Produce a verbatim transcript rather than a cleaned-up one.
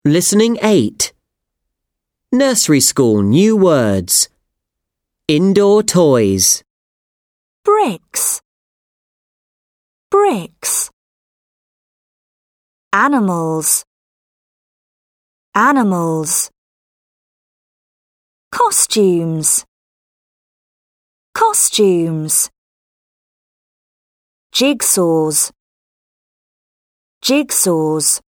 Listening eight. Nursery school new words. Indoor toys. Bricks. Bricks. Animals. Animals. Costumes. Costumes. Jigsaws. Jigsaws.